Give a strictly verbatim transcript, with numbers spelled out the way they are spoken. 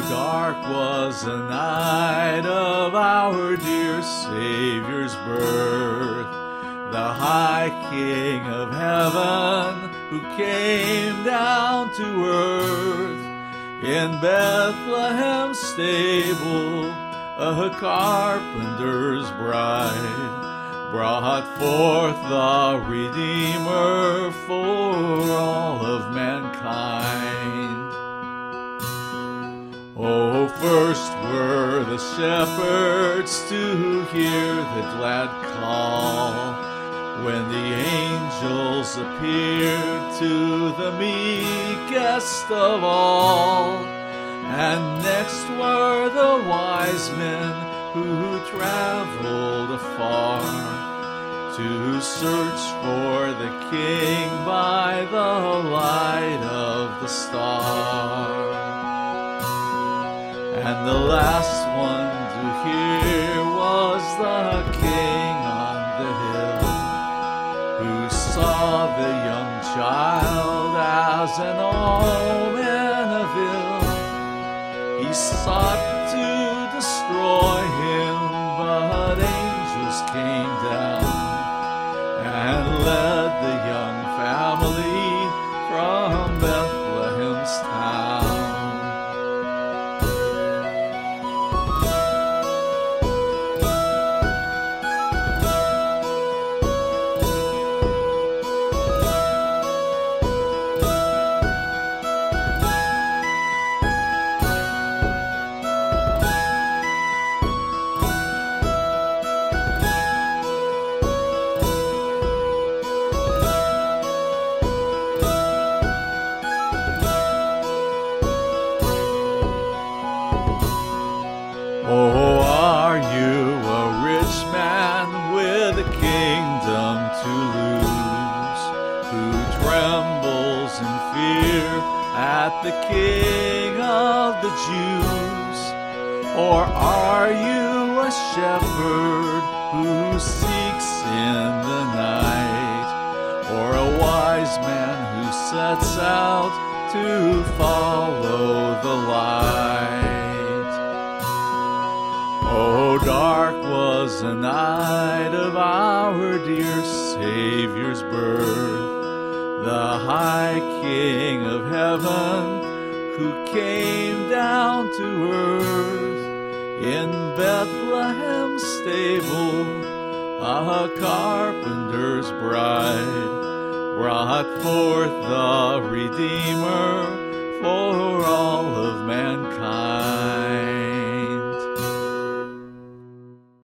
dark was the night of our dear Savior's birth, the high King of heaven who came down to earth. In Bethlehem stable, a carpenter's bride brought forth the Redeemer for all of mankind. Oh, first were the shepherds to hear the glad call, when the angels appeared to the meekest of all. And next were the wise men who traveled afar to search for the King by the light of the star. And the last one to hear was the King on the hill, who saw the young child as an omen of ill. He sought to destroy him, but angels came down and led the young family from Bethlehem's town. Oh, are you a rich man with a kingdom to lose, who trembles in fear at the King of the Jews? Or are you a shepherd who seeks in the night, or a wise man who sets out to follow the light? Oh, dark was the night of our dear Savior's birth, the high King of heaven who came down to earth. In Bethlehem stable, a carpenter's bride brought forth the Redeemer for all of mankind.